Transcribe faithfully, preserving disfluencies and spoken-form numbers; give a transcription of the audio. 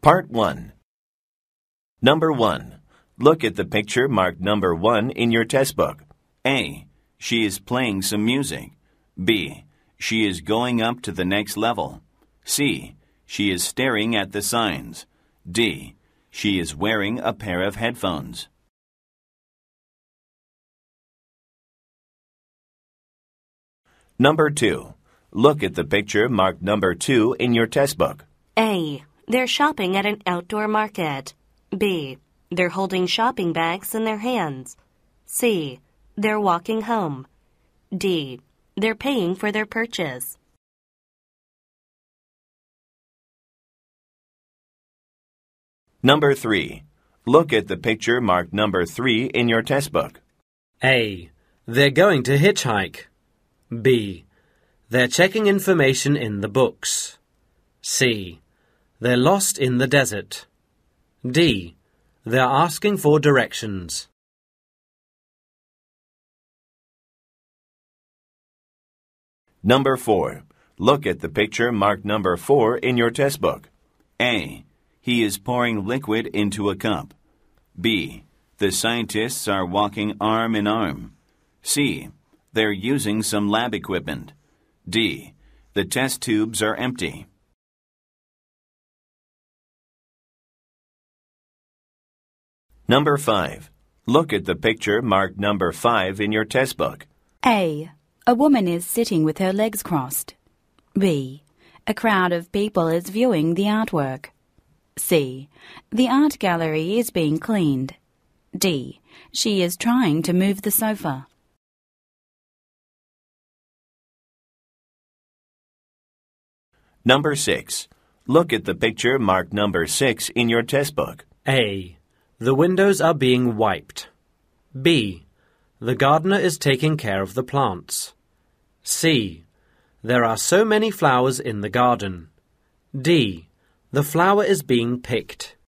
Part one. Number one. Look at the picture marked number one in your test book. A. She is playing some music. B. She is going up to the next level. C. She is staring at the signs. D. She is wearing a pair of headphones. Number two. Look at the picture marked number two in your test book. A. They're shopping at an outdoor market. B. They're holding shopping bags in their hands. C. They're walking home. D. They're paying for their purchase. Number three. Look at the picture marked number three in your test book. A. They're going to hitchhike. B. They're checking information in the books. C. They're lost in the desert. D. They're asking for directions. Number four. Look at the picture marked number four in your test book. A. He is pouring liquid into a cup. B. The scientists are walking arm in arm. C. They're using some lab equipment. D. The test tubes are empty. Number five. Look at the picture marked number five in your test book. A. A woman is sitting with her legs crossed. B. A crowd of people is viewing the artwork. C. The art gallery is being cleaned. D. She is trying to move the sofa. Number six. Look at the picture marked number six in your test book. A. The windows are being wiped. B. The gardener is taking care of the plants. C. There are so many flowers in the garden. D. The flower is being picked.